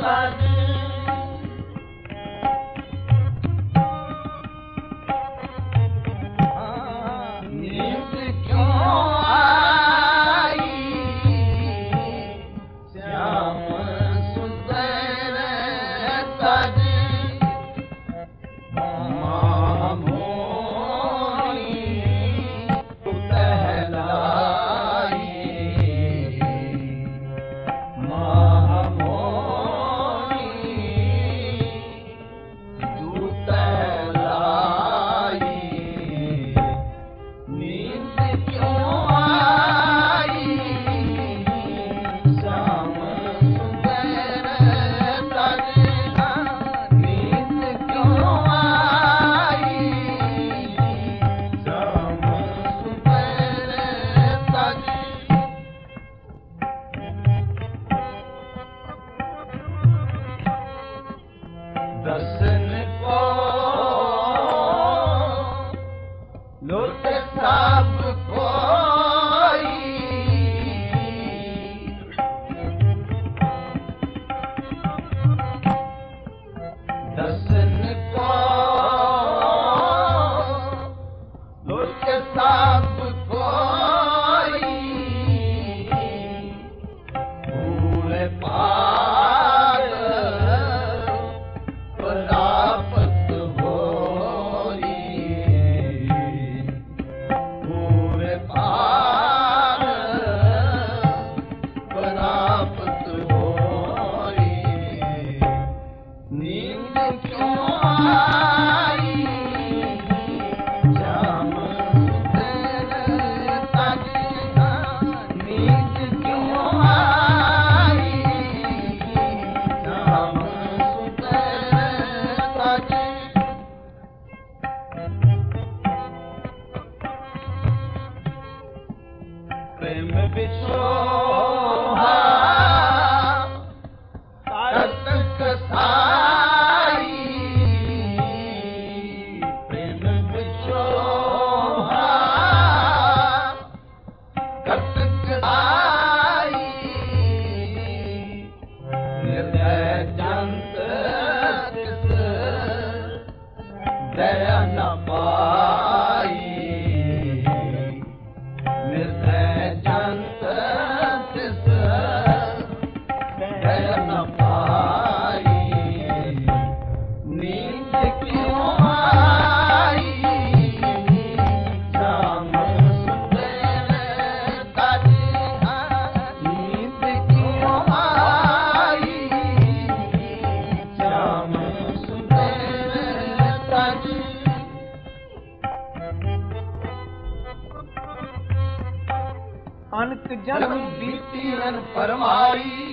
ਅਨਕ ਜਨਮ ਬੀਤੀ ਅਨ ਫਰਮਾਈ,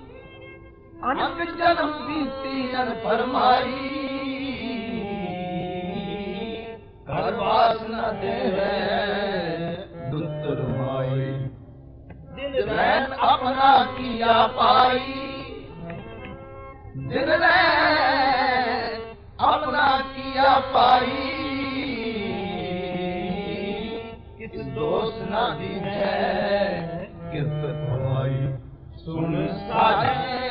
ਅਨਕ ਜਨਮ ਬੀਤੀ ਅਨ ਫਰਮਾਈ, ਕਰ ਵਾਸਨਾ ਦੇਵੇ ਦੁੱਤਰ ਮਾਈ, ਦਿਨ ਰੈਨ ਆਪਣਾ ਕੀਆ ਪਾਈ, ਦਿਨ ਰੈਨ ਆਪਣਾ ਕੀਆ ਪਾਈ, ਕਿਸ ਦੋਸਤ ਨਾ ਦੀਜੈ ਕਿਰਤ ਖਵਾਈ, ਸੁਣ ਸਾਜੇ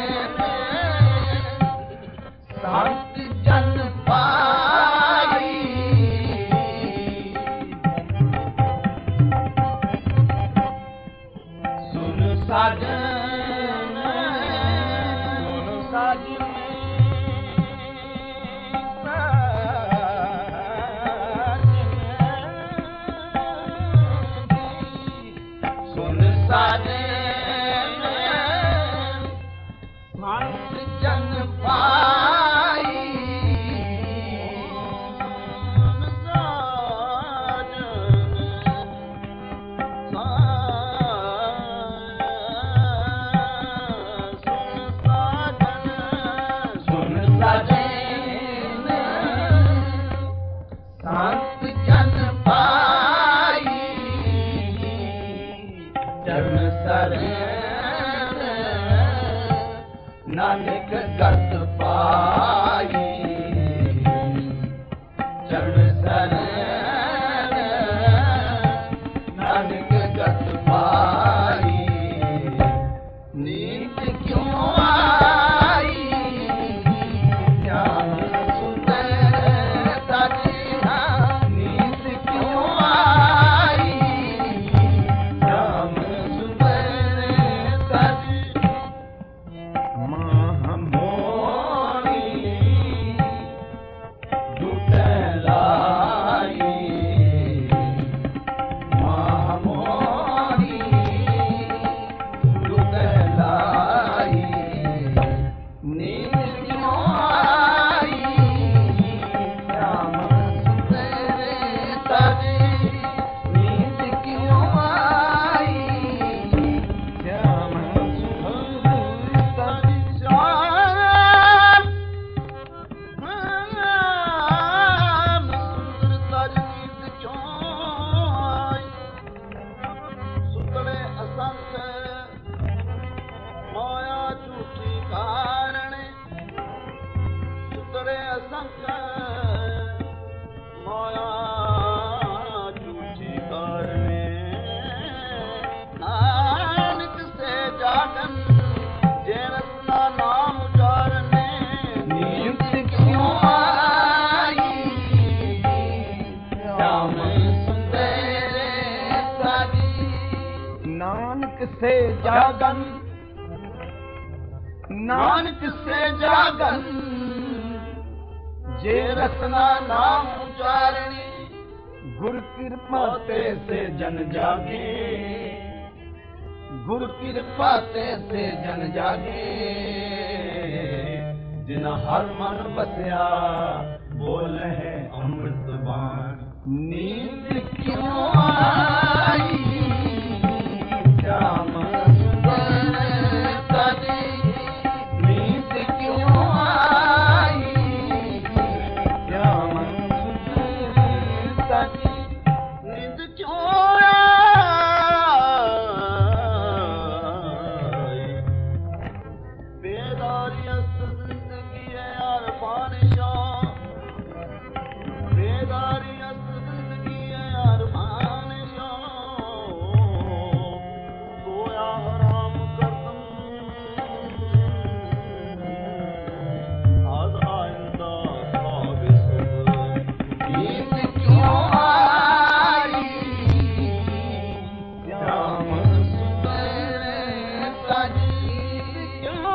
ਸੰਤ ਜਨ ਪਾਈ, ਸੁਣ ਸਾਜਨ ਸੁਣ ਸਾਜਨ ਸਾਜਨ ਸੰਤ ਜਨ ਪਾਈ, ਸੁਣ ਸਾਜਨ ਸੰਤ ਜਨ ਪਾਈ, ਚਰਨ ਸਰਨ ਨਾਨਕ ਗਤ ਪਾਈ, ਚਰਨ ਸਰਨ ਨਾਨਕ ਗਤ ਪਾਈ, ਨੀਂਦ ਕਿਉਂ ਆਈ से जागन, नानक से जागन, जे रसना नाम उचारणी, गुर कृपा ते से जन जागे, गुर कृपा ते से जन जागे, जिन हर मन बसया बोले अमृत बाण, नींद क्यों आई श्याम सुंदर तजी, नींद क्यों आई श्याम सुंदर तजी, नींद क्यों आई, बेदारी अस्त जिंदगी है यार बादशाह, बेदारी अस्त जिंदगी है यार बादशाह, सोया हराम कर दूं, आज आइंदा ख्वाब सुबह, नींद क्यों आई श्याम सुंदर तजी, क्यों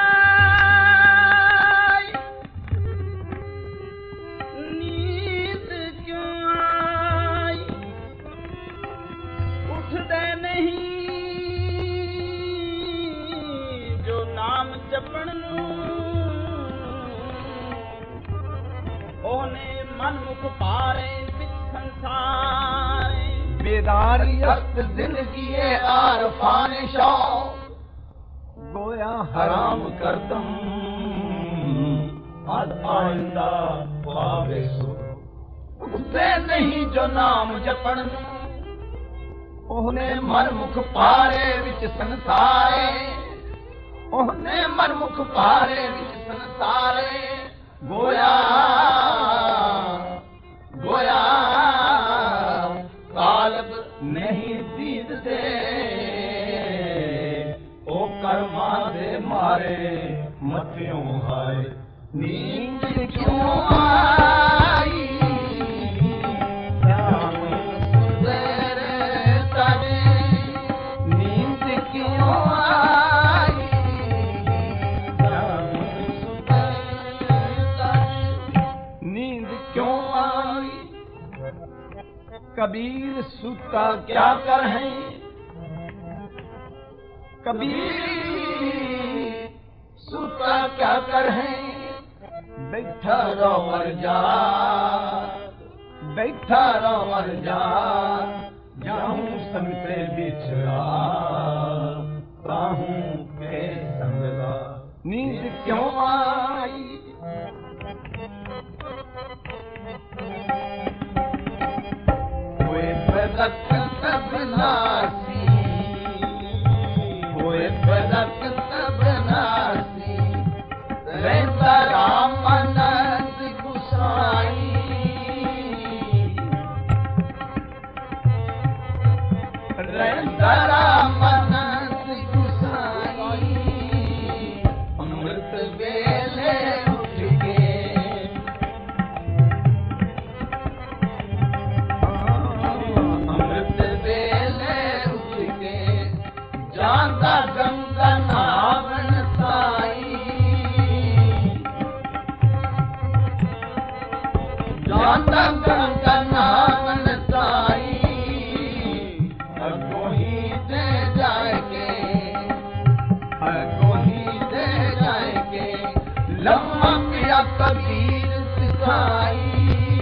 आई नींद क्यों आई, उठदे नहीं जो नाम जपण नूं, ओने मन मुख पारे विच संसार, बेदारी अस्त जिंदगी आरफान शाह, गोया हराम कर दूं, आज आइंदा ख्वाब सुबह, उठदे नहीं जो नाम जपण नूं, ओहने मन मुख पारे विच संसारे, ओहने मन मुख पारे विच संसारे, गोया गोया कालब नहीं दीद दे, ओ कर्मा दे मारे मथियों हाय, नींद क्यों आई श्याम सुंदर तजी, नींद क्यों आई श्याम सुंदर तजी, नींद क्यों आई, कबीर सूता क्या कर हैं कबीर सूता क्या कर हैं, बैठा रवर जा बैठा रवर जा, जाऊं संगते बिछड़ा, ताहूं के संगला, नींद क्यों आई कोई बदक तब नासी, कोई बदक तब नासी, रहता राम अनंत गुसाई, रहता राम अनंत गुसाई, अमृत वेले उठ के, अमृत वेले उठ के, जाता गंगा नावन साई, जाता गंगा नावन साई, अगो ही दे जाएंगे, अगो ही दे जाएंगे, लम्मा पिया कबीर सिखाई,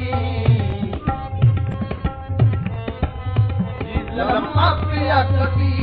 लम्मा पिया कबीर